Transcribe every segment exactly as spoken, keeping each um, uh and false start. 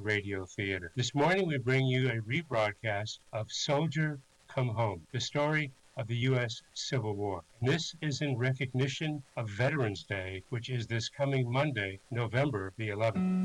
Radio Theater. This morning we bring you a rebroadcast of Soldier Come Home, the story of the U S Civil War. And this is in recognition of Veterans Day, which is this coming Monday, November the eleventh.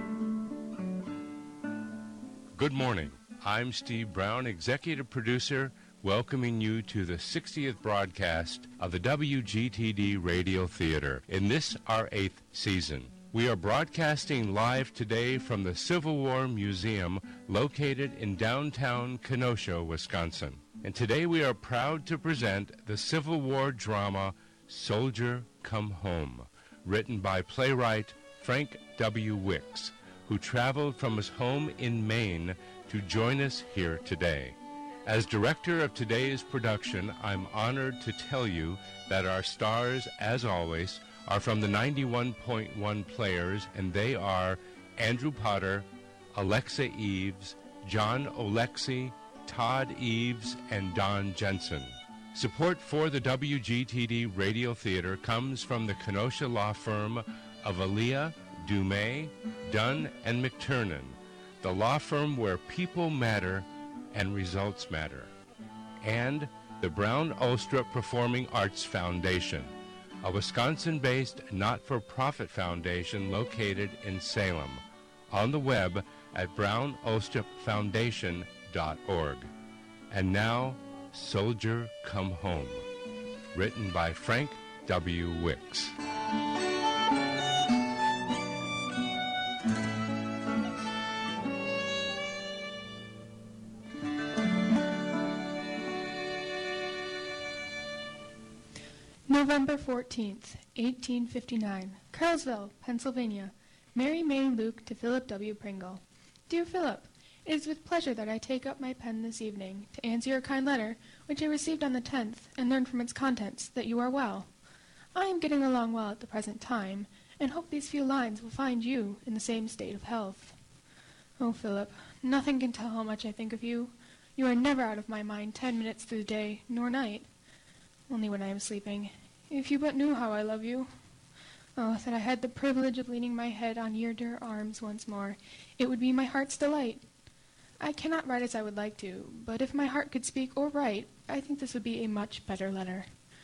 Good morning. I'm Steve Brown, executive producer, welcoming you to the sixtieth broadcast of the W G T D Radio Theater in this, our eighth season. We are broadcasting live today from the Civil War Museum located in downtown Kenosha, Wisconsin. And today we are proud to present the Civil War drama Soldier Come Home, written by playwright Frank W. Wicks, who traveled from his home in Maine to join us here today. As director of today's production, I'm honored to tell you that our stars, as always, are from the ninety-one point one Players, and they are Andrew Potter, Alexa Eves, John Olexi, Todd Eves, and Don Jensen. Support for the W G T D Radio Theater comes from the Kenosha law firm of Aaliyah, Dumais, Dunn, and McTernan, the law firm where people matter and results matter, and the Brown Olstrup Performing Arts Foundation, a Wisconsin-based not-for-profit foundation located in Salem, on the web at brown olstrup foundation dot org. And now, Soldier Come Home, written by Frank W. Wicks. November fourteenth, eighteen fifty-nine, Carlsville, Pennsylvania. Mary May Luke to Philip W. Pringle. Dear Philip, it is with pleasure that I take up my pen this evening to answer your kind letter, which I received on the tenth, and learned from its contents that you are well. I am getting along well at the present time, and hope these few lines will find you in the same state of health. Oh, Philip, nothing can tell how much I think of you. You are never out of my mind ten minutes through the day, nor night. Only when I am sleeping. If you but knew how I love you. Oh, that I had the privilege of leaning my head on your dear arms once more. It would be my heart's delight. I cannot write as I would like to, but if my heart could speak or write, I think this would be a much better letter.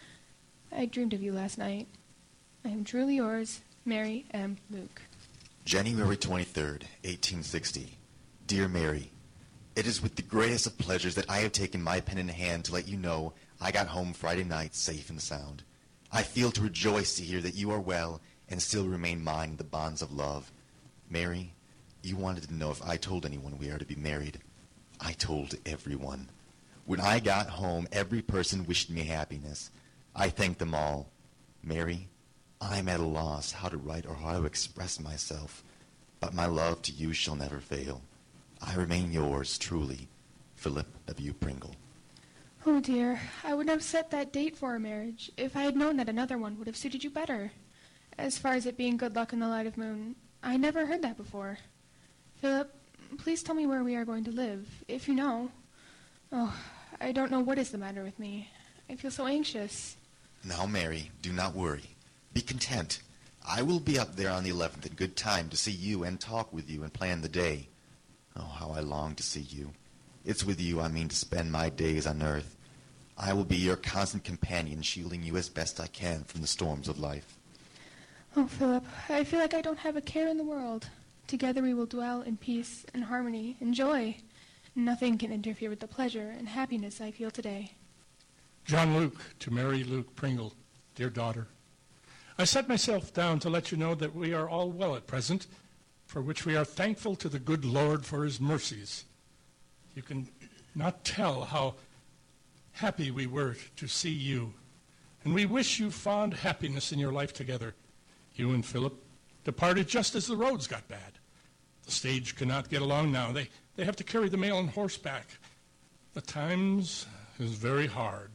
I dreamed of you last night. I am truly yours, Mary M. Luke. January twenty-third, eighteen sixty. Dear Mary, it is with the greatest of pleasures that I have taken my pen in hand to let you know I got home Friday night safe and sound. I feel to rejoice to hear that you are well and still remain mine in the bonds of love. Mary, you wanted to know if I told anyone we are to be married. I told everyone. When I got home, every person wished me happiness. I thanked them all. Mary, I'm at a loss how to write or how to express myself, but my love to you shall never fail. I remain yours, truly, Philip W. Pringle. Oh, dear, I would have set that date for our marriage if I had known that another one would have suited you better. As far as it being good luck in the light of moon, I never heard that before. Philip, please tell me where we are going to live, if you know. Oh, I don't know what is the matter with me. I feel so anxious. Now, Mary, do not worry. Be content. I will be up there on the eleventh in good time to see you and talk with you and plan the day. Oh, how I long to see you. It's with you I mean to spend my days on earth. I will be your constant companion, shielding you as best I can from the storms of life. Oh, Philip, I feel like I don't have a care in the world. Together we will dwell in peace and harmony and joy. Nothing can interfere with the pleasure and happiness I feel today. John Luke to Mary Luke Pringle, dear daughter. I set myself down to let you know that we are all well at present, for which we are thankful to the good Lord for his mercies. You can not tell how happy we were to see you, and we wish you fond happiness in your life together. You and Philip departed just as the roads got bad. The stage cannot get along now. They, they have to carry the mail on horseback. The times is very hard,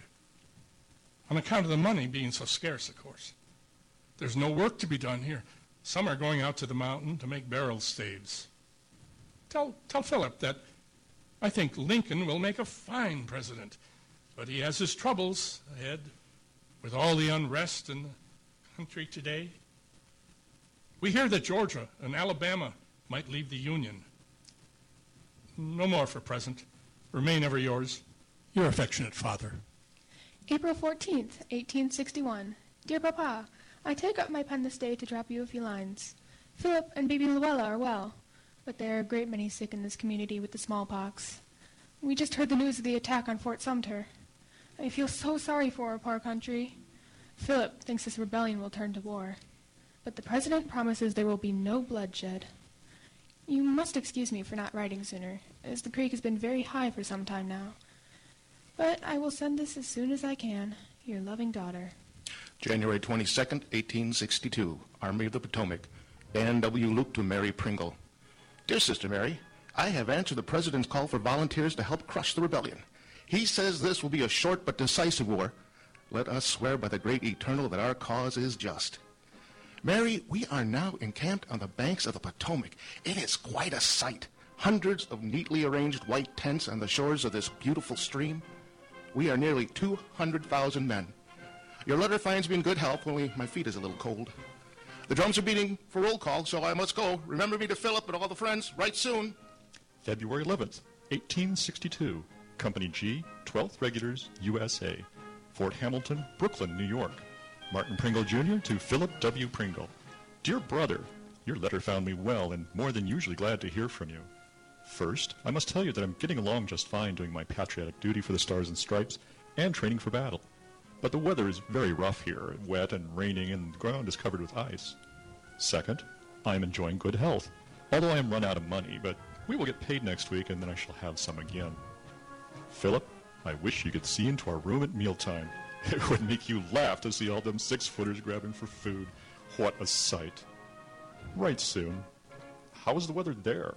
on account of the money being so scarce, of course. There's no work to be done here. Some are going out to the mountain to make barrel staves. Tell, tell Philip that I think Lincoln will make a fine president, but he has his troubles ahead with all the unrest in the country today. We hear that Georgia and Alabama might leave the Union. no more for present. Remain ever yours, your affectionate father. April fourteenth, eighteen sixty-one. Dear Papa, I take up my pen this day to drop you a few lines. Philip and baby Luella are well, but there are a great many sick in this community with the smallpox. We just heard the news of the attack on Fort Sumter. I feel so sorry for our poor country. Philip thinks this rebellion will turn to war, but the President promises there will be no bloodshed. You must excuse me for not writing sooner, as the creek has been very high for some time now. But I will send this as soon as I can. Your loving daughter. January twenty-second, eighteen sixty-two. Army of the Potomac. Dan W. Luke to Mary Pringle. Dear Sister Mary, I have answered the President's call for volunteers to help crush the rebellion. He says this will be a short but decisive war. Let us swear by the great Eternal that our cause is just. Mary, we are now encamped on the banks of the Potomac. It is quite a sight. Hundreds of neatly arranged white tents on the shores of this beautiful stream. We are nearly two hundred thousand men. Your letter finds me in good health, only my feet is a little cold. The drums are beating for roll call, so I must go. Remember me to Philip and all the friends. Write soon. February eleventh, eighteen sixty-two. Company G, twelfth Regulars, U S A. Fort Hamilton, Brooklyn, New York. Martin Pringle, Junior to Philip W. Pringle. Dear brother, your letter found me well and more than usually glad to hear from you. First, I must tell you that I'm getting along just fine doing my patriotic duty for the Stars and Stripes and training for battle. But the weather is very rough here, wet and raining, and the ground is covered with ice. Second, I am enjoying good health, although I am run out of money, but we will get paid next week and then I shall have some again. Philip, I wish you could see into our room at mealtime. It would make you laugh to see all them six-footers grabbing for food. What a sight. Write soon. How is the weather there?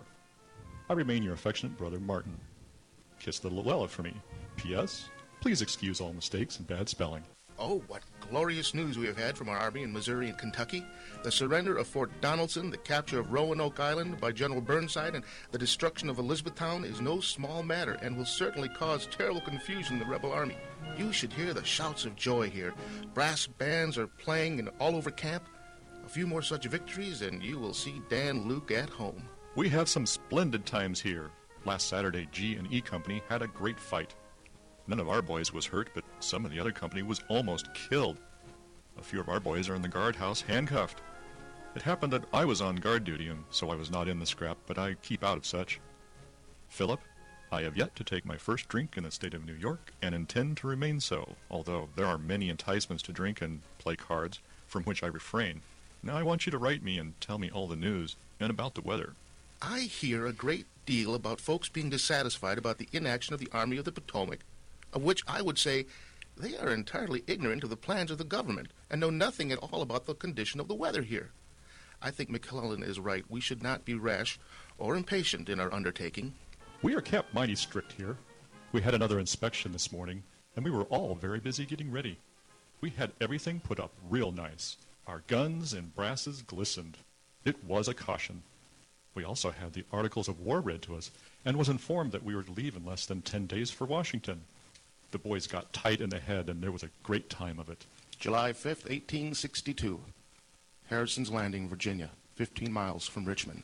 I remain your affectionate brother, Martin. Kiss the Luella for me. P S. Please excuse all mistakes and bad spelling. Oh, what glorious news we have had from our army in Missouri and Kentucky. The surrender of Fort Donelson, the capture of Roanoke Island by General Burnside, and the destruction of Elizabethtown is no small matter and will certainly cause terrible confusion in the rebel army. You should hear the shouts of joy here. Brass bands are playing in all over camp. A few more such victories and you will see Dan Luke at home. We have some splendid times here. Last Saturday, G and E Company had a great fight. None of our boys was hurt, but some of the other company was almost killed. A few of our boys are in the guardhouse, handcuffed. It happened that I was on guard duty, and so I was not in the scrap, but I keep out of such. Philip, I have yet to take my first drink in the state of New York, and intend to remain so, although there are many enticements to drink and play cards, from which I refrain. Now I want you to write me and tell me all the news, and about the weather. I hear a great deal about folks being dissatisfied about the inaction of the Army of the Potomac, of which I would say they are entirely ignorant of the plans of the government and know nothing at all about the condition of the weather here. I think McClellan is right. We should not be rash or impatient in our undertaking. We are kept mighty strict here. We had another inspection this morning, and we were all very busy getting ready. We had everything put up real nice. Our guns and brasses glistened. It was a caution. We also had the Articles of War read to us, and was informed that we were to leave in less than ten days for Washington. The boys got tight in the head, and there was a great time of it. July fifth, eighteen sixty-two. Harrison's Landing, Virginia, fifteen miles from Richmond.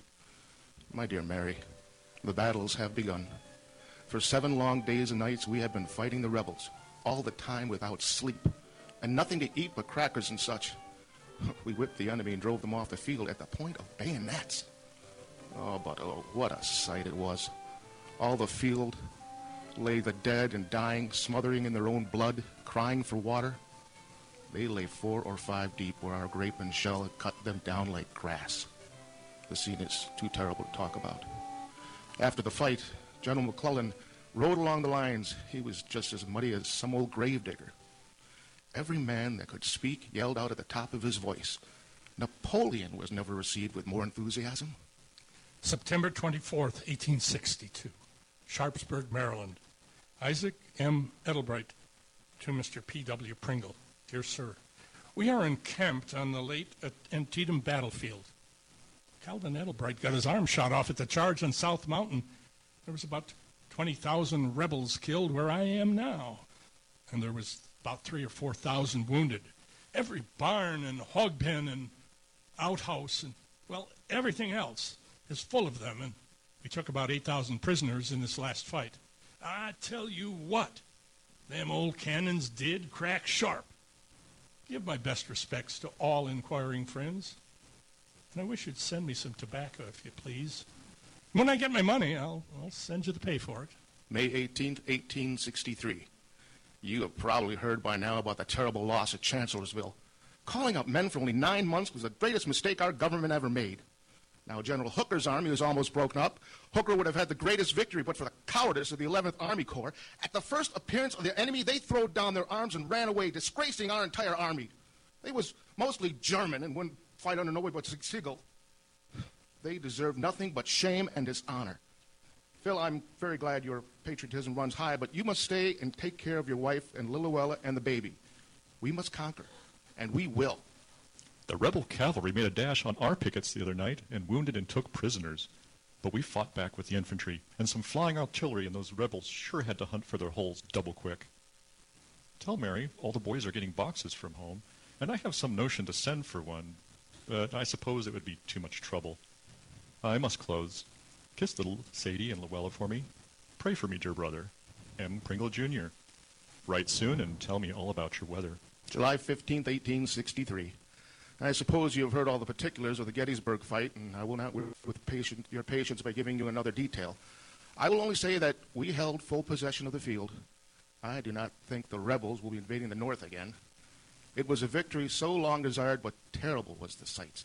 My dear Mary, the battles have begun. For seven long days and nights we have been fighting the rebels, all the time without sleep, and nothing to eat but crackers and such. We whipped the enemy and drove them off the field at the point of bayonets. Oh, but oh, what a sight it was. All the field lay the dead and dying, smothering in their own blood, crying for water. They lay four or five deep where our grape and shell had cut them down like grass. The scene is too terrible to talk about. After the fight, General McClellan rode along the lines. He was just as muddy as some old gravedigger. Every man that could speak yelled out at the top of his voice. Napoleon was never received with more enthusiasm. September twenty-fourth, eighteen sixty-two. Sharpsburg, Maryland. Isaac M. Edelbright to Mister P W. Pringle. Dear Sir, we are encamped on the late Antietam battlefield. Calvin Edelbright got his arm shot off at the charge on South Mountain. There was about twenty thousand rebels killed where I am now, and there was about three or four thousand wounded. Every barn and hog pen and outhouse and, well, everything else is full of them, and We took about eight thousand prisoners in this last fight. I tell you what, them old cannons did crack sharp. Give my best respects to all inquiring friends. And I wish you'd send me some tobacco, if you please. When I get my money, I'll, I'll send you the pay for it. May eighteenth, eighteen sixty-three. You have probably heard by now about the terrible loss at Chancellorsville. Calling up men for only nine months was the greatest mistake our government ever made. Now, General Hooker's army was almost broken up. Hooker would have had the greatest victory, but for the cowardice of the eleventh Army Corps. At the first appearance of the enemy, they throwed down their arms and ran away, disgracing our entire army. They was mostly German and wouldn't fight under nobody but Sigel. They deserve nothing but shame and dishonor. Phil, I'm very glad your patriotism runs high, but you must stay and take care of your wife and Lilluella and the baby. We must conquer, and we will. The rebel cavalry made a dash on our pickets the other night and wounded and took prisoners. But we fought back with the infantry, and some flying artillery, and those rebels sure had to hunt for their holes double quick. Tell Mary all the boys are getting boxes from home, and I have some notion to send for one, but I suppose it would be too much trouble. I must close. Kiss little Sadie and Luella for me. Pray for me, dear brother. M. Pringle, Junior Write soon and tell me all about your weather. July fifteenth, eighteen sixty-three. I suppose you have heard all the particulars of the Gettysburg fight, and I will not with, with patient, your patience by giving you another detail. I will only say that we held full possession of the field. I do not think the rebels will be invading the North again. It was a victory so long desired, but terrible was the sight.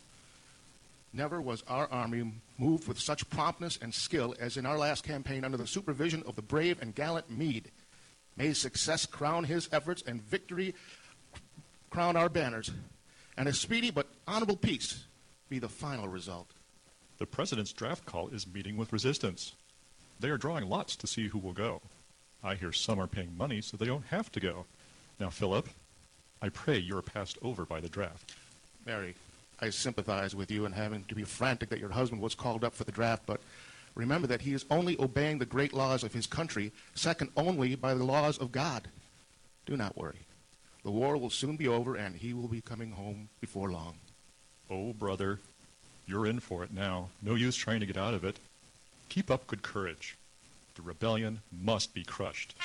Never was our army moved with such promptness and skill as in our last campaign under the supervision of the brave and gallant Meade. May success crown his efforts and victory crown our banners, and a speedy but honorable peace be the final result. The president's draft call is meeting with resistance. They are drawing lots to see who will go. I hear some are paying money so they don't have to go. Now, Philip, I pray you are passed over by the draft. Mary, I sympathize with you in having to be frantic that your husband was called up for the draft, but remember that he is only obeying the great laws of his country, second only by the laws of God. Do not worry. The war will soon be over, and he will be coming home before long. Oh, brother, you're in for it now. No use trying to get out of it. Keep up good courage. The rebellion must be crushed.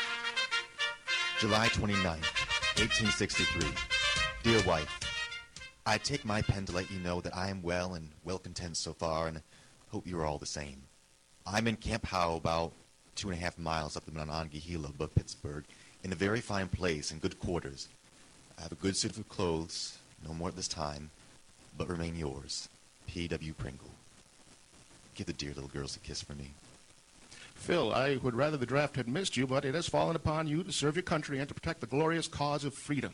July twenty-ninth, eighteen sixty-three. Dear wife, I take my pen to let you know that I am well and well content so far, and hope you are all the same. I'm in Camp Howe, about two and a half miles up the Monongahela above Pittsburgh, in a very fine place and good quarters. I have a good suit of clothes, no more at this time, but remain yours, P W Pringle. Give the dear little girls a kiss for me. Phil, I would rather the draft had missed you, but it has fallen upon you to serve your country and to protect the glorious cause of freedom.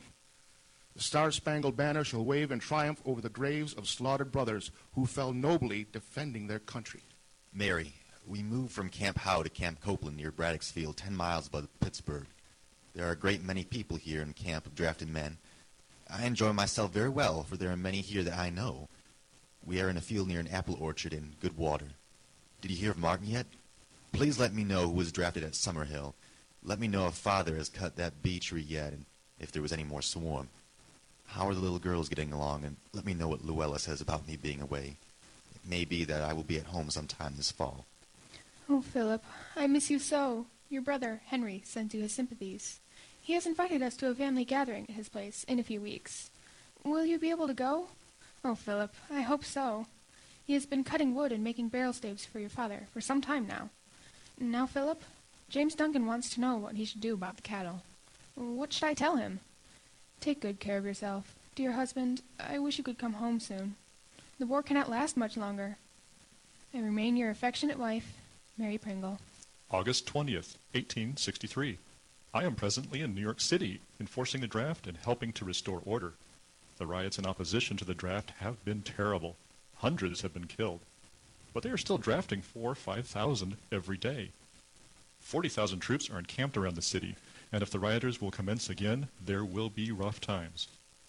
The Star-Spangled Banner shall wave in triumph over the graves of slaughtered brothers who fell nobly defending their country. Mary, we moved from Camp Howe to Camp Copeland near Braddock's Field, ten miles above Pittsburgh. There are a great many people here in camp of drafted men. I enjoy myself very well, for there are many here that I know. We are in a field near an apple orchard in good water. Did you hear of Martin yet? Please let me know who was drafted at Summerhill. Let me know if Father has cut that bee tree yet, and if there was any more swarm. How are the little girls getting along, and let me know what Luella says about me being away. It may be that I will be at home sometime this fall. Oh, Philip, I miss you so. Your brother, Henry, sends you his sympathies. He has invited us to a family gathering at his place in a few weeks. Will you be able to go? Oh, Philip, I hope so. He has been cutting wood and making barrel staves for your father for some time now. Now, Philip, James Duncan wants to know what he should do about the cattle. What should I tell him? Take good care of yourself. Dear husband, I wish you could come home soon. The war cannot last much longer. I remain your affectionate wife, Mary Pringle. August twentieth, eighteen sixty-three. I am presently in New York City, enforcing the draft and helping to restore order. The riots in opposition to the draft have been terrible. Hundreds have been killed. But they are still drafting four or five thousand every day. Forty thousand troops are encamped around the city, and if the rioters will commence again, there will be rough times.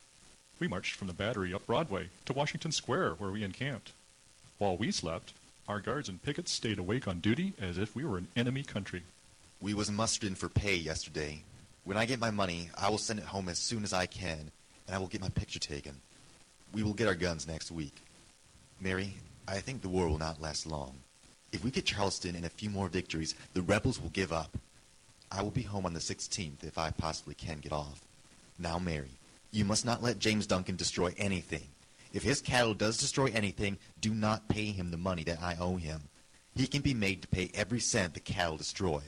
We marched from the Battery up Broadway to Washington Square, where we encamped. While we slept, our guards and pickets stayed awake on duty as if we were in enemy country. We was mustered in for pay yesterday. When I get my money, I will send it home as soon as I can, and I will get my picture taken. We will get our guns next week. Mary, I think the war will not last long. If we get Charleston and a few more victories, the rebels will give up. I will be home on the sixteenth if I possibly can get off. Now, Mary, you must not let James Duncan destroy anything. If his cattle does destroy anything, do not pay him the money that I owe him. He can be made to pay every cent the cattle destroy.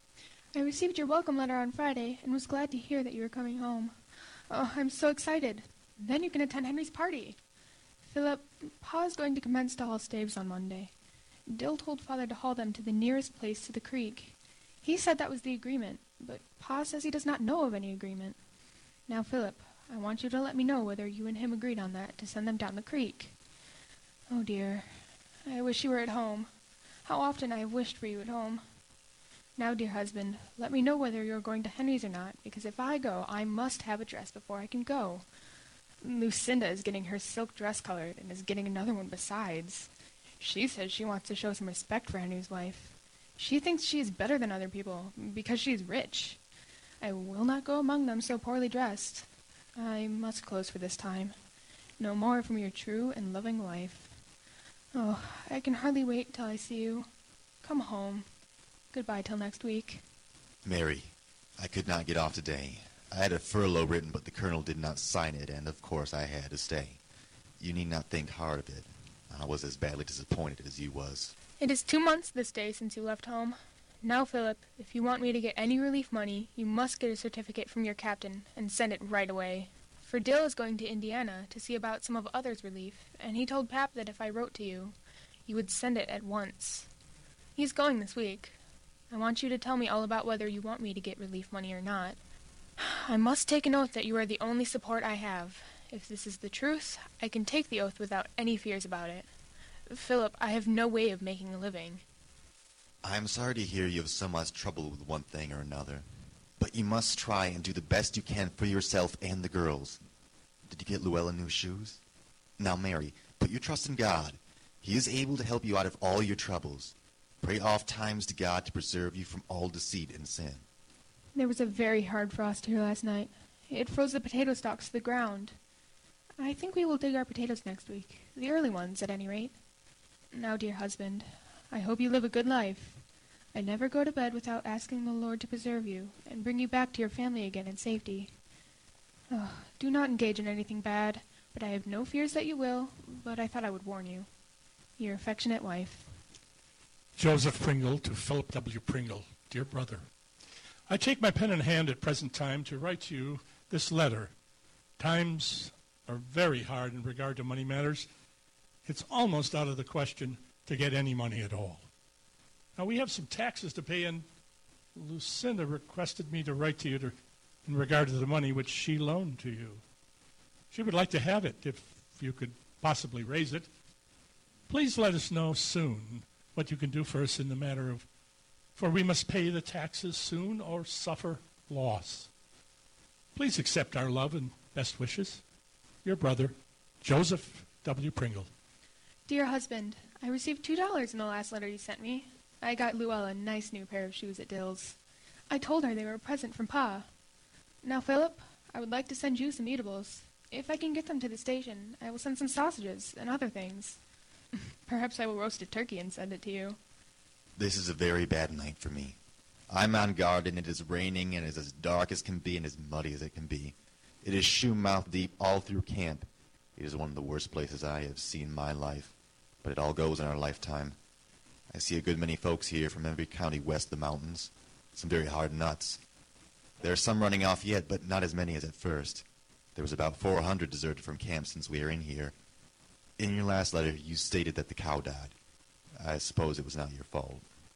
I received your welcome letter on Friday and was glad to hear that you were coming home. Oh, I'm so excited. Then you can attend Henry's party. Philip, Pa is going to commence to haul staves on Monday. Dill told Father to haul them to the nearest place to the creek. He said that was the agreement, but Pa says he does not know of any agreement. Now, Philip, I want you to let me know whether you and him agreed on that to send them down the creek. Oh, dear. I wish you were at home. How often I have wished for you at home. Now, dear husband, let me know whether you are going to Henry's or not, because if I go, I must have a dress before I can go. Lucinda is getting her silk dress colored, and is getting another one besides. She says she wants to show some respect for Henry's wife. She thinks she is better than other people, because she is rich. I will not go among them so poorly dressed. I must close for this time. No more from your true and loving wife. Oh, I can hardly wait till I see you. Come home. Goodbye till next week. Mary, I could not get off today. I had a furlough written, but the colonel did not sign it, and of course I had to stay. You need not think hard of it. I was as badly disappointed as you was. It is two months this day since you left home. Now, Philip, if you want me to get any relief money, you must get a certificate from your captain and send it right away. For Dill is going to Indiana to see about some of others' relief, and he told Pap that if I wrote to you, you would send it at once. He's going this week. I want you to tell me all about whether you want me to get relief money or not. I must take an oath that you are the only support I have. If this is the truth, I can take the oath without any fears about it. Philip, I have no way of making a living. I am sorry to hear you have so much trouble with one thing or another, but you must try and do the best you can for yourself and the girls. Did you get Luella new shoes? Now, Mary, put your trust in God. He is able to help you out of all your troubles. Pray oft times to God to preserve you from all deceit and sin. There was a very hard frost here last night. It froze the potato stalks to the ground. I think we will dig our potatoes next week, the early ones, at any rate. Now, dear husband, I hope you live a good life. I never go to bed without asking the Lord to preserve you and bring you back to your family again in safety. Oh, do not engage in anything bad, but I have no fears that you will, but I thought I would warn you. Your affectionate wife. Joseph Pringle to Philip W. Pringle, dear brother. I take my pen in hand at present time to write you this letter. Times are very hard in regard to money matters. It's almost out of the question to get any money at all. Now, we have some taxes to pay, and Lucinda requested me to write to you to, in regard to the money which she loaned to you. She would like to have it if you could possibly raise it. Please let us know soon what you can do for us in the matter of, for we must pay the taxes soon or suffer loss. Please accept our love and best wishes. Your brother, Joseph W. Pringle. Dear husband, I received two dollars in the last letter you sent me. I got Luella a nice new pair of shoes at Dill's. I told her they were a present from Pa. Now, Philip, I would like to send you some eatables. If I can get them to the station, I will send some sausages and other things. Perhaps I will roast a turkey and send it to you. This is a very bad night for me. I'm on guard, and it is raining, and it is as dark as can be, and as muddy as it can be. It is shoe-mouth deep all through camp. It is one of the worst places I have seen in my life, but it all goes in our lifetime. I see a good many folks here from every county west of the mountains, some very hard nuts. There are some running off yet, but not as many as at first. There was about four hundred deserted from camp since we are in here. In your last letter, you stated that the cow died. I suppose it was not your fault.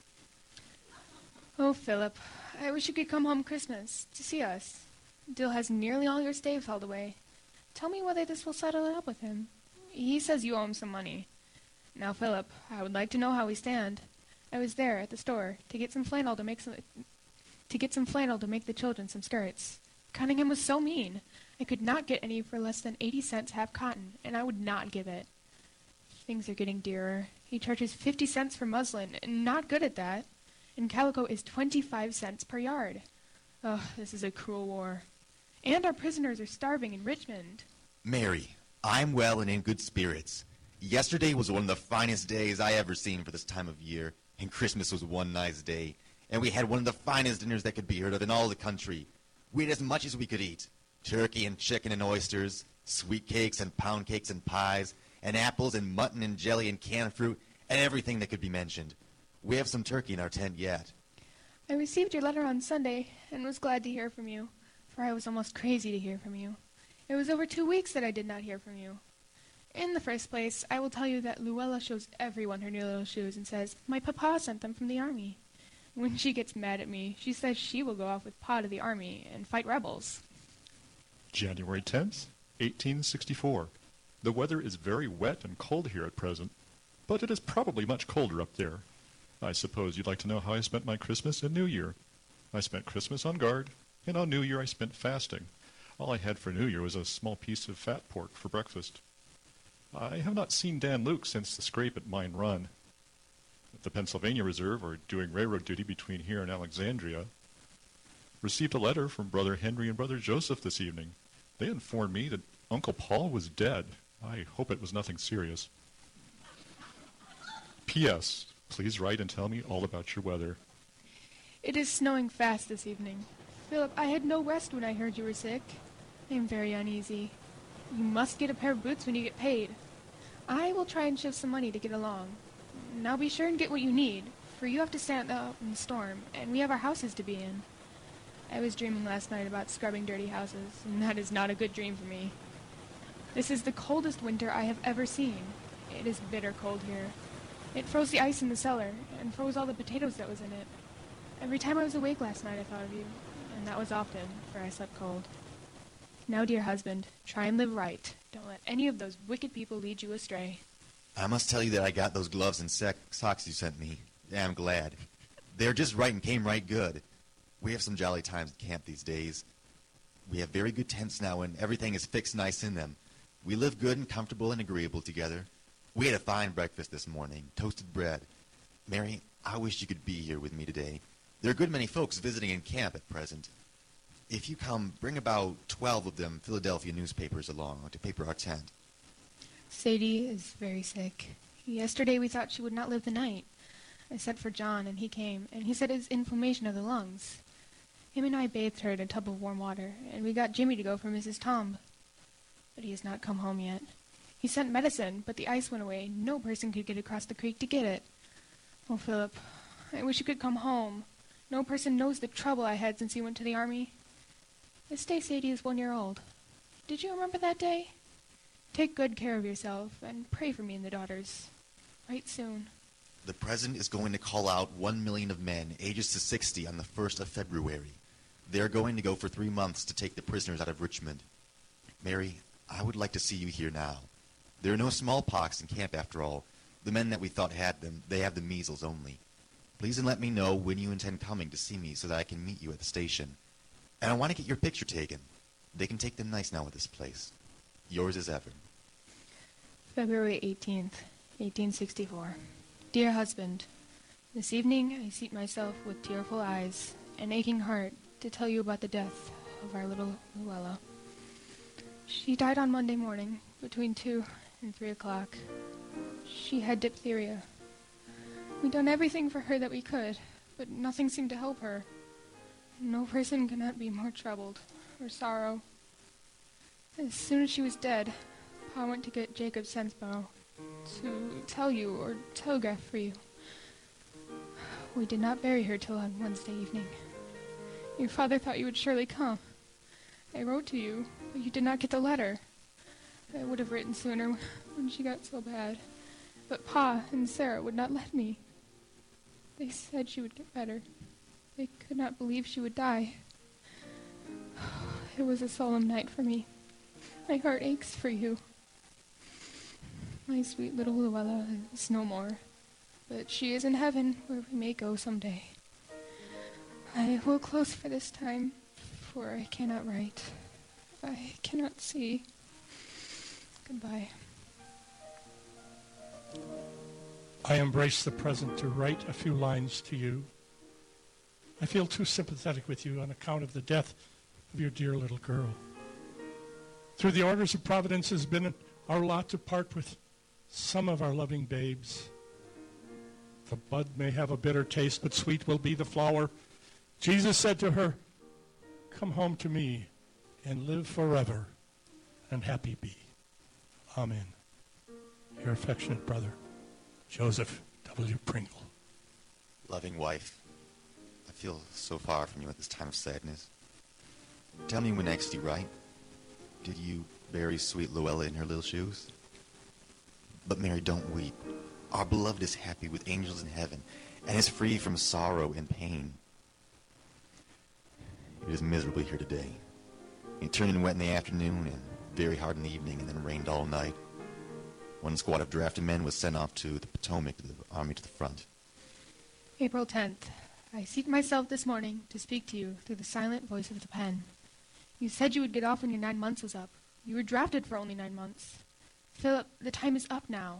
Oh, Philip, I wish you could come home Christmas to see us. Dill has nearly all your staves hauled away. Tell me whether this will settle it up with him. He says you owe him some money. Now, Philip, I would like to know how we stand. I was there at the store to get some flannel to make some to get some flannel to make the children some skirts. Cunningham was so mean. I could not get any for less than eighty cents half cotton, and I would not give it. Things are getting dearer. He charges fifty cents for muslin, and not good at that. And calico is twenty-five cents per yard. Oh, this is a cruel war. And our prisoners are starving in Richmond. Mary, I'm well and in good spirits. Yesterday was one of the finest days I ever seen for this time of year, and Christmas was one nice day. And we had one of the finest dinners that could be heard of in all the country. We had as much as we could eat. Turkey and chicken and oysters, sweet cakes and pound cakes and pies, and apples and mutton and jelly and canned fruit, and everything that could be mentioned. We have some turkey in our tent yet. I received your letter on Sunday and was glad to hear from you, for I was almost crazy to hear from you. It was over two weeks that I did not hear from you. In the first place, I will tell you that Luella shows everyone her new little shoes and says, "My papa sent them from the army." When she gets mad at me, she says she will go off with Pa to the army and fight rebels. January tenth, eighteen sixty-four. The weather is very wet and cold here at present, but it is probably much colder up there. I suppose you'd like to know how I spent my Christmas and New Year. I spent Christmas on guard, and on New Year I spent fasting. All I had for New Year was a small piece of fat pork for breakfast. I have not seen Dan Luke since the scrape at Mine Run. The Pennsylvania Reserve are doing railroad duty between here and Alexandria. Received a letter from Brother Henry and Brother Joseph this evening. They informed me that Uncle Paul was dead. I hope it was nothing serious. P S. Please write and tell me all about your weather. It is snowing fast this evening. Philip, I had no rest when I heard you were sick. I am very uneasy. You must get a pair of boots when you get paid. I will try and shift some money to get along. Now be sure and get what you need, for you have to stand out in the storm, and we have our houses to be in. I was dreaming last night about scrubbing dirty houses, and that is not a good dream for me. This is the coldest winter I have ever seen. It is bitter cold here. It froze the ice in the cellar, and froze all the potatoes that was in it. Every time I was awake last night I thought of you, and that was often, for I slept cold. Now, dear husband, try and live right. Don't let any of those wicked people lead you astray. I must tell you that I got those gloves and sec- socks you sent me. Yeah, I'm glad. They're just right and came right good. We have some jolly times at camp these days. We have very good tents now, and everything is fixed nice in them. We live good and comfortable and agreeable together. We had a fine breakfast this morning, toasted bread. Mary, I wish you could be here with me today. There are a good many folks visiting in camp at present. If you come, bring about twelve of them Philadelphia newspapers along to paper our tent. Sadie is very sick. Yesterday we thought she would not live the night. I sent for John, and he came, and he said it was inflammation of the lungs. Him and I bathed her in a tub of warm water, and we got Jimmy to go for Missus Tomb. But he has not come home yet. He sent medicine, but the ice went away. No person could get across the creek to get it. Oh, Philip, I wish you could come home. No person knows the trouble I had since you went to the army. This day Sadie is one year old. Did you remember that day? Take good care of yourself, and pray for me and the daughters. Write soon. The President is going to call out one million of men, ages to sixty, on the first of February. They're going to go for three months to take the prisoners out of Richmond. Mary, I would like to see you here now. There are no smallpox in camp after all. The men that we thought had them, they have the measles only. Please and let me know when you intend coming to see me so that I can meet you at the station. And I want to get your picture taken. They can take them nice now at this place. Yours as ever. February eighteenth, eighteen sixty-four. Dear husband, this evening I seat myself with tearful eyes and aching heart to tell you about the death of our little Luella. She died on Monday morning between two and three o'clock. She had diphtheria. We'd done everything for her that we could, but nothing seemed to help her. No person cannot be more troubled or sorrow. As soon as she was dead, Pa went to get Jacob Sensbow to tell you or telegraph for you. We did not bury her till on Wednesday evening. Your father thought you would surely come. I wrote to you, but you did not get the letter. I would have written sooner when she got so bad, but Pa and Sarah would not let me. They said she would get better. They could not believe she would die. It was a solemn night for me. My heart aches for you. My sweet little Luella is no more, but she is in heaven where we may go someday. I will close for this time, for I cannot write. I cannot see. Goodbye. I embrace the present to write a few lines to you. I feel too sympathetic with you on account of the death of your dear little girl. Through the orders of Providence, it has been our lot to part with some of our loving babes. The bud may have a bitter taste, but sweet will be the flower. Jesus said to her, come home to me and live forever and happy be. Amen. Your affectionate brother, Joseph W. Pringle. Loving wife, I feel so far from you at this time of sadness. Tell me when next you write. Did you bury sweet Luella in her little shoes? But Mary, don't weep. Our beloved is happy with angels in heaven and is free from sorrow and pain. It is miserable here today. It turned in wet in the afternoon and very hard in the evening, and then rained all night. One squad of drafted men was sent off to the Potomac, to the army to the front. April tenth. I seat myself this morning to speak to you through the silent voice of the pen. You said you would get off when your nine months was up. You were drafted for only nine months. Philip, the time is up now.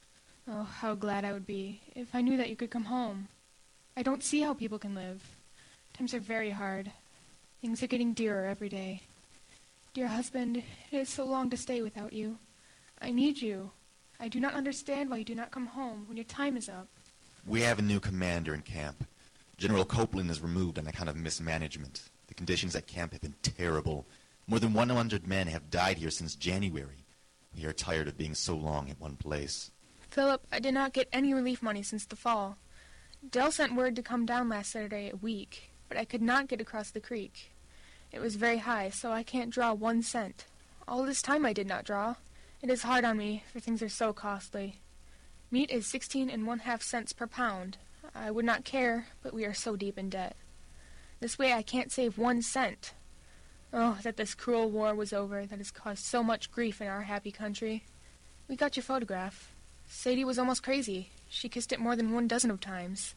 Oh, how glad I would be if I knew that you could come home. I don't see how people can live. Times are very hard. Things are getting dearer every day. Dear husband, it is so long to stay without you. I need you. I do not understand why you do not come home when your time is up. We have a new commander in camp. General Copeland is removed on account of mismanagement. The conditions at camp have been terrible. More than one hundred men have died here since January. We are tired of being so long at one place. Philip, I did not get any relief money since the fall. Dell sent word to come down last Saturday a week, but I could not get across the creek. It was very high, so I can't draw one cent. All this time I did not draw. It is hard on me, for things are so costly. Meat is sixteen and one half cents per pound. I would not care, but we are so deep in debt. This way I can't save one cent. Oh, that this cruel war was over, that has caused so much grief in our happy country. We got your photograph. Sadie was almost crazy. She kissed it more than one dozen of times.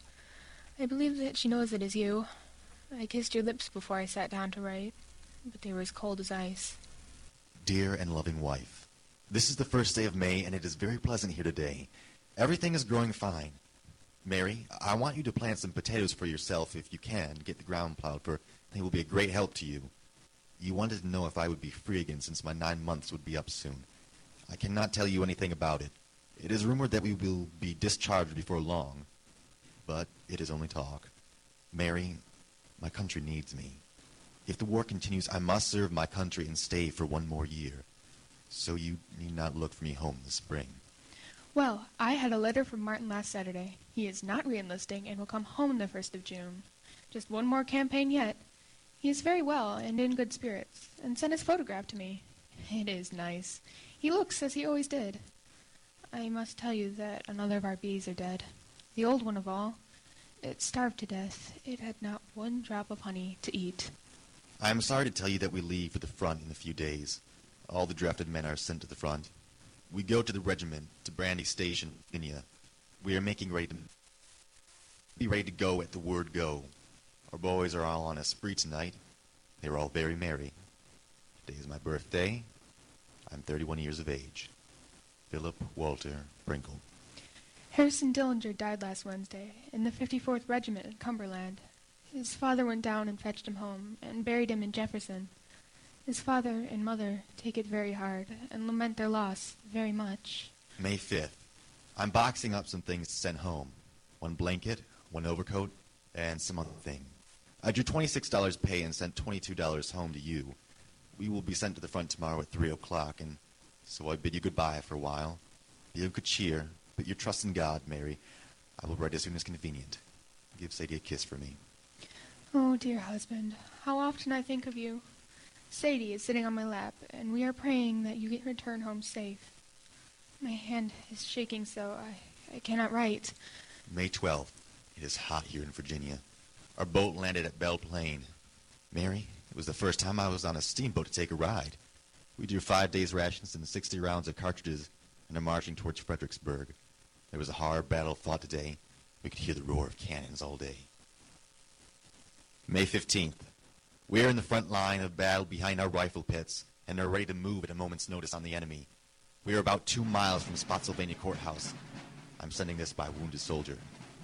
I believe that she knows it is you. I kissed your lips before I sat down to write, but they were as cold as ice. Dear and loving wife, this is the first day of May, and it is very pleasant here today. Everything is growing fine. Mary, I want you to plant some potatoes for yourself if you can, get the ground plowed, for they will be a great help to you. You wanted to know if I would be free again, since my nine months would be up soon. I cannot tell you anything about it. It is rumored that we will be discharged before long, but it is only talk. Mary, my country needs me. If the war continues, I must serve my country and stay for one more year. So you need not look for me home this spring. Well, I had a letter from Martin last Saturday. He is not re-enlisting and will come home the first of June. Just one more campaign yet. He is very well and in good spirits, and sent his photograph to me. It is nice. He looks as he always did. I must tell you that another of our bees are dead. The old one of all. It starved to death. It had not one drop of honey to eat. I am sorry to tell you that we leave for the front in a few days. All the drafted men are sent to the front. We go to the regiment, to Brandy Station, Virginia. We are making ready to be ready to go at the word go. Our boys are all on a spree tonight. They are all very merry. Today is my birthday. I'm thirty-one years of age. Philip Walter Pringle. Harrison Dillinger died last Wednesday in the fifty-fourth Regiment in Cumberland. His father went down and fetched him home and buried him in Jefferson. His father and mother take it very hard and lament their loss very much. May fifth. I'm boxing up some things to send home. One blanket, one overcoat, and some other thing. I drew twenty-six dollars pay and sent twenty-two dollars home to you. We will be sent to the front tomorrow at three o'clock, and so I bid you goodbye for a while. Be of good cheer. Put your trust in God, Mary. I will write as soon as convenient. Give Sadie a kiss for me. Oh, dear husband, how often I think of you. Sadie is sitting on my lap, and we are praying that you get return home safe. My hand is shaking so I, I cannot write. May twelfth. It is hot here in Virginia. Our boat landed at Belle Plaine. Mary, it was the first time I was on a steamboat to take a ride. We drew five days' rations and sixty rounds of cartridges and are marching towards Fredericksburg. There was a hard battle fought today. We could hear the roar of cannons all day. May fifteenth. We are in the front line of battle behind our rifle pits and are ready to move at a moment's notice on the enemy. We are about two miles from Spotsylvania Courthouse. I'm sending this by wounded soldier.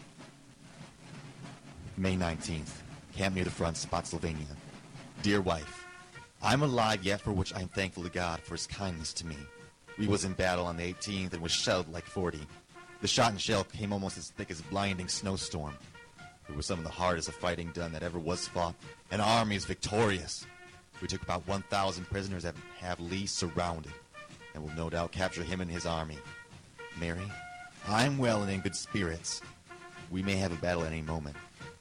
May nineteenth. Camp near the front, Spotsylvania. Dear wife, I'm alive yet, for which I am thankful to God for his kindness to me. We was in battle on the eighteenth and was shelled like forty. The shot and shell came almost as thick as a blinding snowstorm. It was some of the hardest of fighting done that ever was fought, and our army is victorious. We took about one thousand prisoners and have Lee surrounded, and will no doubt capture him and his army. Mary, I'm well and in good spirits. We may have a battle at any moment.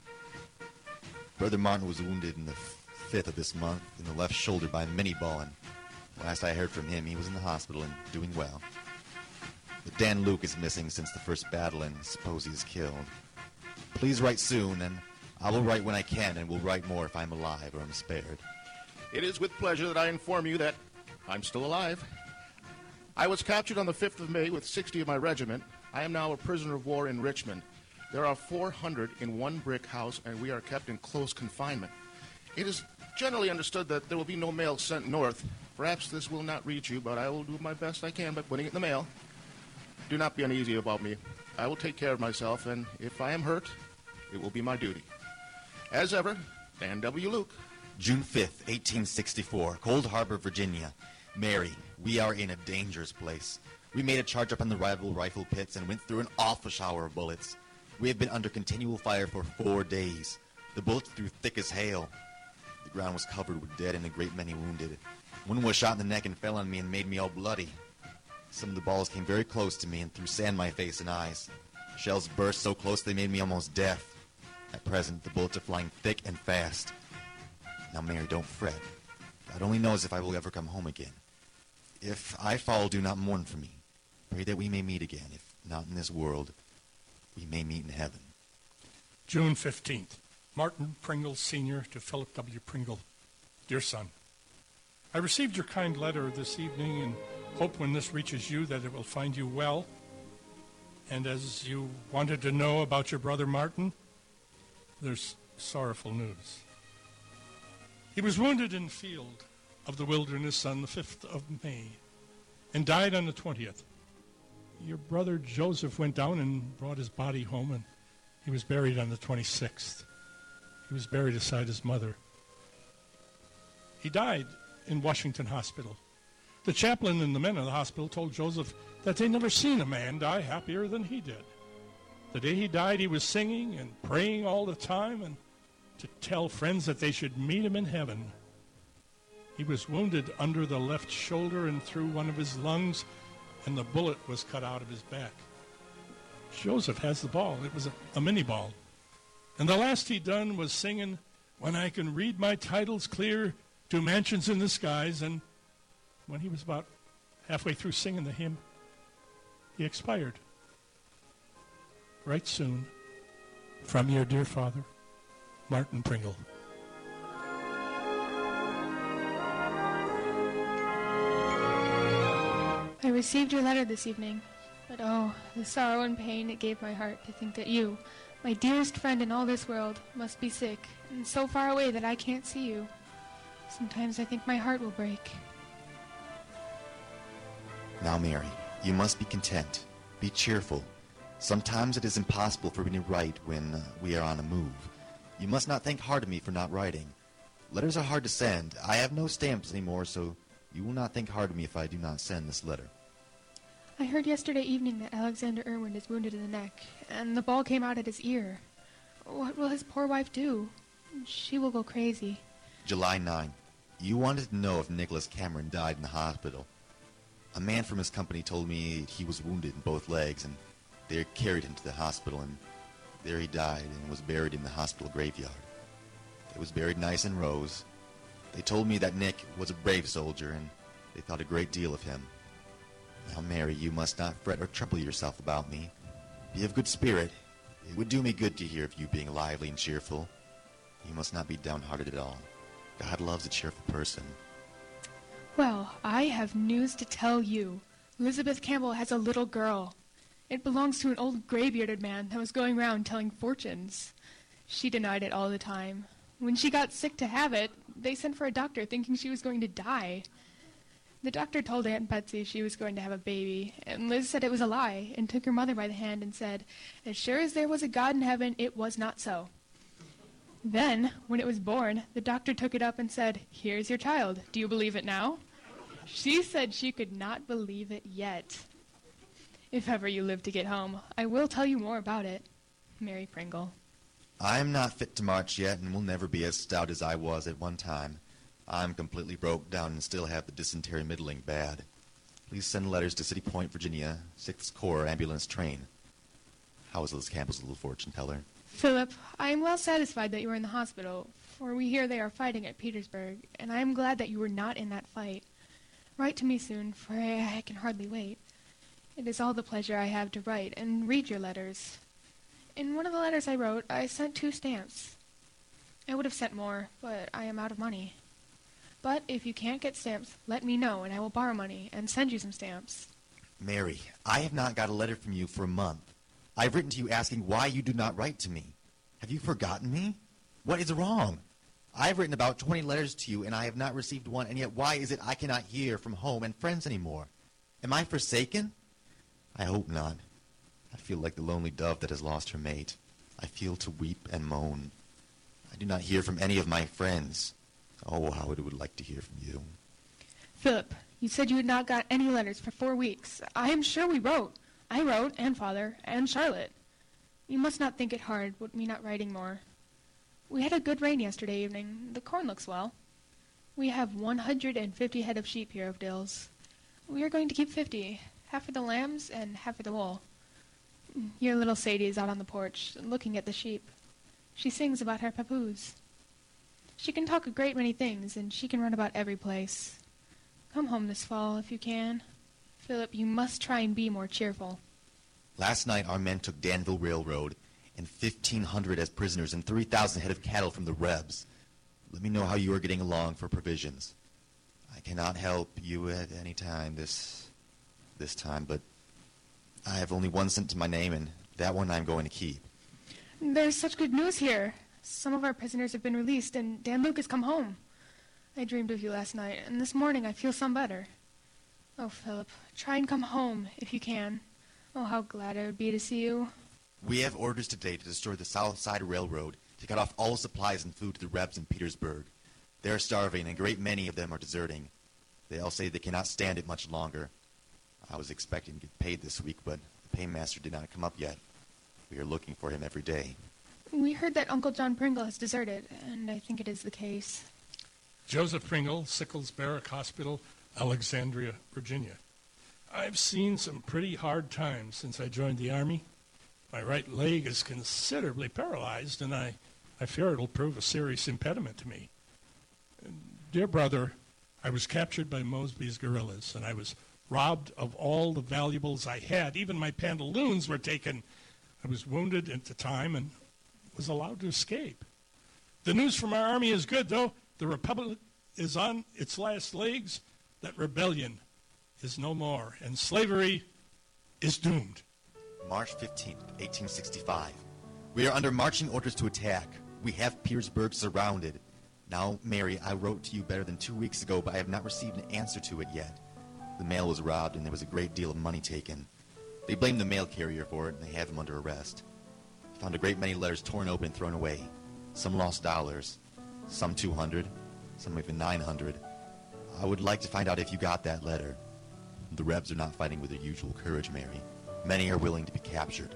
Brother Martin was wounded in the fifth of this month in the left shoulder by a mini-ball, and last I heard from him, he was in the hospital and doing well. But Dan Luke is missing since the first battle, and suppose he is killed. Please write soon, and I will write when I can, and will write more if I'm alive or I'm spared. It is with pleasure that I inform you that I'm still alive. I was captured on the fifth of May with sixty of my regiment. I am now a prisoner of war in Richmond. There are four hundred in one brick house, and we are kept in close confinement. It is generally understood that there will be no mail sent north. Perhaps this will not reach you, but I will do my best I can by putting it in the mail. Do not be uneasy about me. I will take care of myself, and if I am hurt, it will be my duty. As ever, Dan W. Luke. June fifth, eighteen sixty-four, Cold Harbor, Virginia. Mary, we are in a dangerous place. We made a charge up on the rival rifle pits and went through an awful shower of bullets. We have been under continual fire for four days. The bullets flew thick as hail. The ground was covered with dead and a great many wounded. One was shot in the neck and fell on me and made me all bloody. Some of the balls came very close to me and threw sand in my face and eyes. Shells burst so close they made me almost deaf. At present, the bullets are flying thick and fast. Now, Mary, don't fret. God only knows if I will ever come home again. If I fall, do not mourn for me. Pray that we may meet again. If not in this world, we may meet in heaven. June fifteenth, Martin Pringle, Senior to Philip W. Pringle. Dear son, I received your kind letter this evening and hope when this reaches you that it will find you well. And as you wanted to know about your brother Martin, there's sorrowful news. He was wounded in the field of the Wilderness on the fifth of May and died on the twentieth. Your brother Joseph went down and brought his body home, and he was buried on the twenty-sixth. He was buried beside his mother. He died in Washington Hospital. The chaplain and the men of the hospital told Joseph that they never seen a man die happier than he did. The day he died, he was singing and praying all the time and to tell friends that they should meet him in heaven. He was wounded under the left shoulder and through one of his lungs, and the bullet was cut out of his back. Joseph has the ball. It was a, a mini ball. And the last he done was singing, "When I can read my titles clear to mansions in the skies." And when he was about halfway through singing the hymn, he expired. Right soon, from your dear father, Martin Pringle. I received your letter this evening, but oh, the sorrow and pain it gave my heart to think that you, my dearest friend in all this world, must be sick, and so far away that I can't see you. Sometimes I think my heart will break. Now, Mary, you must be content. Be cheerful. Sometimes it is impossible for me to write when uh, we are on a move. You must not think hard of me for not writing. Letters are hard to send. I have no stamps anymore, so you will not think hard of me if I do not send this letter. I heard yesterday evening that Alexander Irwin is wounded in the neck, and the ball came out at his ear. What will his poor wife do? She will go crazy. July ninth. You wanted to know if Nicholas Cameron died in the hospital. A man from his company told me he was wounded in both legs, and they carried him to the hospital, and there he died and was buried in the hospital graveyard. It was buried nice in rows. They told me that Nick was a brave soldier, and they thought a great deal of him. Now, Mary, you must not fret or trouble yourself about me. Be of good spirit. It would do me good to hear of you being lively and cheerful. You must not be downhearted at all. God loves a cheerful person. Well, I have news to tell you. Elizabeth Campbell has a little girl. It belongs to an old gray-bearded man that was going round telling fortunes. She denied it all the time. When she got sick to have it, they sent for a doctor thinking she was going to die. The doctor told Aunt Betsy she was going to have a baby, and Liz said it was a lie, and took her mother by the hand and said, "As sure as there was a God in heaven, it was not so." Then, when it was born, the doctor took it up and said, "Here's your child. Do you believe it now?" She said she could not believe it yet. If ever you live to get home, I will tell you more about it. Mary Pringle. I'm not fit to march yet and will never be as stout as I was at one time. I'm completely broke down and still have the dysentery middling bad. Please send letters to City Point, Virginia, sixth Corps Ambulance Train. How is Liz Campbell's little fortune teller? Philip, I am well satisfied that you are in the hospital, for we hear they are fighting at Petersburg, and I am glad that you were not in that fight. Write to me soon, for I, I can hardly wait. It is all the pleasure I have to write and read your letters. In one of the letters I wrote, I sent two stamps. I would have sent more, but I am out of money. But if you can't get stamps, let me know, and I will borrow money and send you some stamps. Mary, I have not got a letter from you for a month. I've written to you asking why you do not write to me. Have you forgotten me? What is wrong? I've written about twenty letters to you, and I have not received one, and yet why is it I cannot hear from home and friends anymore? Am I forsaken? I hope not. I feel like the lonely dove that has lost her mate. I feel to weep and moan. I do not hear from any of my friends. Oh, how I would like to hear from you. Philip, you said you had not got any letters for four weeks. I am sure we wrote. I wrote, and Father, and Charlotte. You must not think it hard with me not writing more. We had a good rain yesterday evening. The corn looks well. We have one hundred fifty head of sheep here of Dills. We are going to keep fifty, half for the lambs and half for the wool. Your little Sadie is out on the porch, looking at the sheep. She sings about her papoose. She can talk a great many things, and she can run about every place. Come home this fall, if you can. Philip, you must try and be more cheerful. Last night our men took Danville Railroad, and fifteen hundred as prisoners and three thousand head of cattle from the Rebs. Let me know how you are getting along for provisions. I cannot help you at any time this this time, but I have only one cent to my name, and that one I'm going to keep. There's such good news here. Some of our prisoners have been released, and Dan Luke has come home. I dreamed of you last night, and this morning I feel some better. Oh, Philip, try and come home, if you can. Oh, how glad I would be to see you. We have orders today to destroy the South Side Railroad, to cut off all supplies and food to the Rebs in Petersburg. They are starving, and a great many of them are deserting. They all say they cannot stand it much longer. I was expecting to get paid this week, but the paymaster did not come up yet. We are looking for him every day. We heard that Uncle John Pringle has deserted, and I think it is the case. Joseph Pringle, Sickles Barrack Hospital, Alexandria, Virginia. I've seen some pretty hard times since I joined the Army. My right leg is considerably paralyzed, and I, I fear it'll prove a serious impediment to me. Dear brother, I was captured by Mosby's guerrillas, and I was robbed of all the valuables I had. Even my pantaloons were taken. I was wounded at the time and was allowed to escape. The news from our army is good, though. The Republic is on its last legs. That rebellion is no more, and slavery is doomed. March fifteenth, eighteen sixty-five. We are under marching orders to attack. We have Petersburg surrounded. Now, Mary, I wrote to you better than two weeks ago, but I have not received an answer to it yet. The mail was robbed, and there was a great deal of money taken. They blame the mail carrier for it, and they have him under arrest. I found a great many letters torn open and thrown away. Some lost dollars, some two hundred, some even nine hundred. I would like to find out if you got that letter. The Rebs are not fighting with their usual courage, Mary. Many are willing to be captured.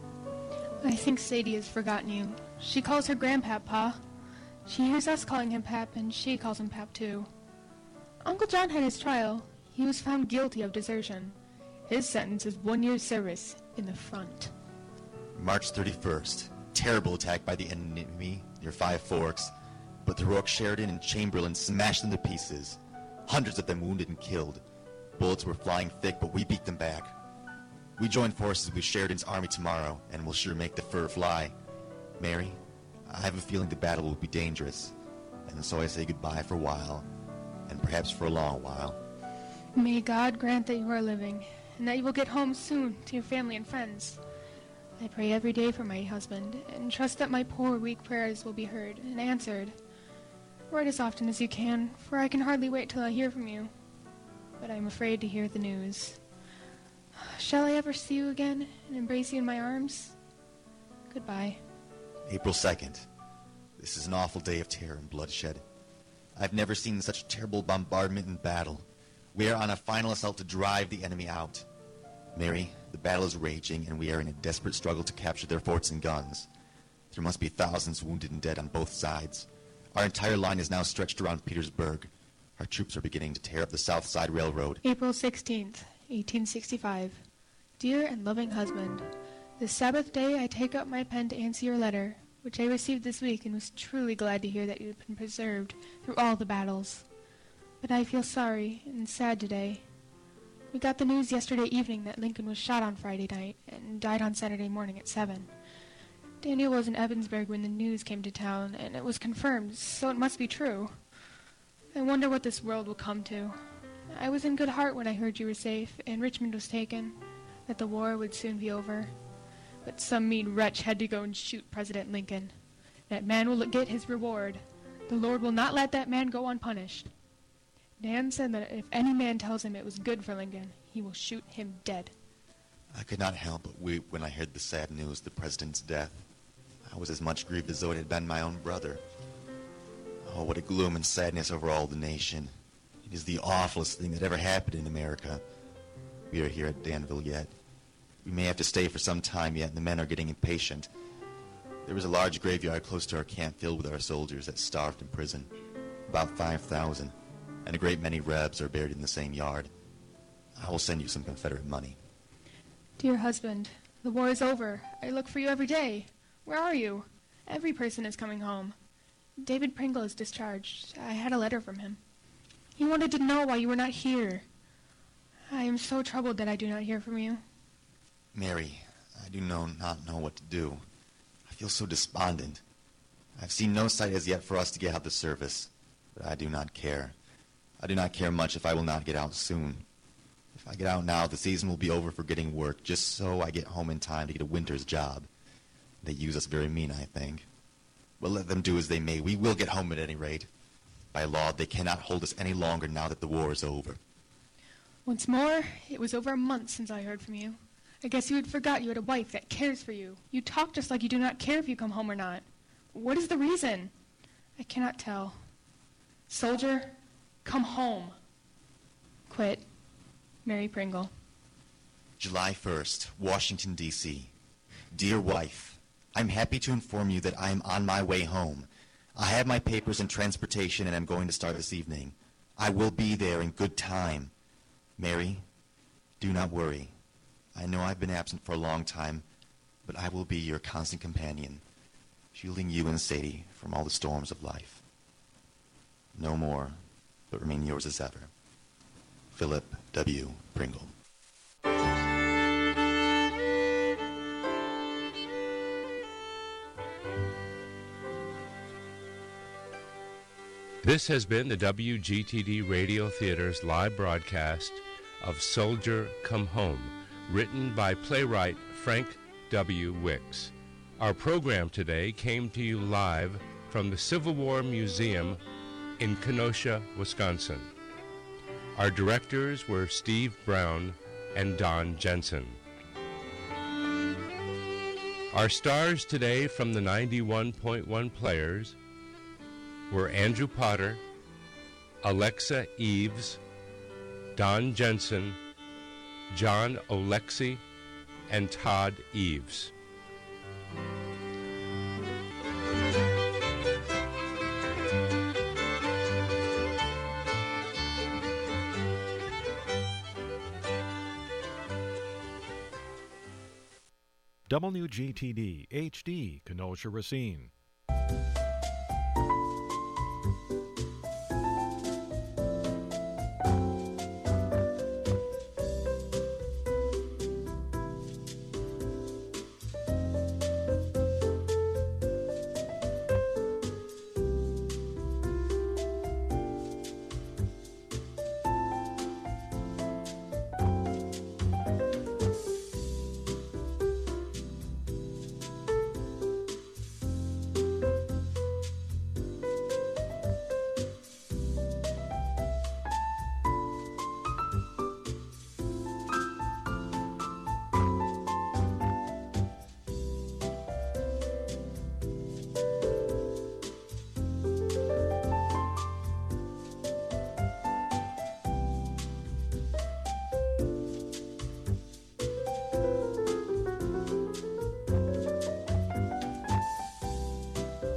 I think Sadie has forgotten you. She calls her grandpap Pa. She hears us calling him Pap, and she calls him Pap, too. Uncle John had his trial. He was found guilty of desertion. His sentence is one year's service in the front. March thirty-first. Terrible attack by the enemy near Five Forks, but the heroic Sheridan and Chamberlain smashed them to pieces. Hundreds of them wounded and killed. Bullets were flying thick, but we beat them back. We join forces with Sheridan's army tomorrow, and we'll sure make the fur fly. Mary, I have a feeling the battle will be dangerous, and so I say goodbye for a while, and perhaps for a long while. May God grant that you are living, and that you will get home soon to your family and friends. I pray every day for my husband, and trust that my poor, weak prayers will be heard and answered. Write as often as you can, for I can hardly wait till I hear from you. But I am afraid to hear the news. Shall I ever see you again and embrace you in my arms? Goodbye. April second. This is an awful day of terror and bloodshed. I've never seen such terrible bombardment and battle. We are on a final assault to drive the enemy out. Mary, the battle is raging, and we are in a desperate struggle to capture their forts and guns. There must be thousands wounded and dead on both sides. Our entire line is now stretched around Petersburg. Our troops are beginning to tear up the South Side Railroad. April sixteenth, eighteen sixty-five. Dear and loving husband, this Sabbath day I take up my pen to answer your letter, which I received this week and was truly glad to hear that you had been preserved through all the battles. But I feel sorry and sad today. We got the news yesterday evening that Lincoln was shot on Friday night and died on Saturday morning at seven. Daniel was in Evansburg when the news came to town, and it was confirmed, so it must be true. I wonder what this world will come to. I was in good heart when I heard you were safe, and Richmond was taken, that the war would soon be over. But some mean wretch had to go and shoot President Lincoln. That man will get his reward. The Lord will not let that man go unpunished. Dan said that if any man tells him it was good for Lincoln, he will shoot him dead. I could not help but weep when I heard the sad news of the president's death. I was as much grieved as though it had been my own brother. Oh, what a gloom and sadness over all the nation. It is the awfulest thing that ever happened in America. We are here at Danville yet. We may have to stay for some time yet, and the men are getting impatient. There is a large graveyard close to our camp filled with our soldiers that starved in prison. About five thousand. And a great many Rebs are buried in the same yard. I will send you some Confederate money. Dear husband, the war is over. I look for you every day. Where are you? Every person is coming home. David Pringle is discharged. I had a letter from him. He wanted to know why you were not here. I am so troubled that I do not hear from you. Mary, I do know, not know what to do. I feel so despondent. I've seen no sight as yet for us to get out the service, but I do not care. I do not care much if I will not get out soon. If I get out now, the season will be over for getting work, just so I get home in time to get a winter's job. They use us very mean, I think. But let them do as they may. We will get home at any rate. By law, they cannot hold us any longer now that the war is over. Once more, it was over a month since I heard from you. I guess you had forgot you had a wife that cares for you. You talk just like you do not care if you come home or not. What is the reason? I cannot tell. Soldier, come home. Quit. Mary Pringle. July first, Washington, D C Dear wife, I'm happy to inform you that I am on my way home. I have my papers and transportation and am going to start this evening. I will be there in good time. Mary, do not worry. I know I've been absent for a long time, but I will be your constant companion, shielding you and Sadie from all the storms of life. No more, but remain yours as ever. Philip W. Pringle. This has been the W G T D Radio Theater's live broadcast of Soldier Come Home, written by playwright Frank W. Wicks. Our program today came to you live from the Civil War Museum in Kenosha, Wisconsin. Our directors were Steve Brown and Don Jensen. Our stars today from the ninety-one point one Players were Andrew Potter, Alexa Eves, Don Jensen, John Olexi, and Todd Eves. W G T D H D Kenosha Racine,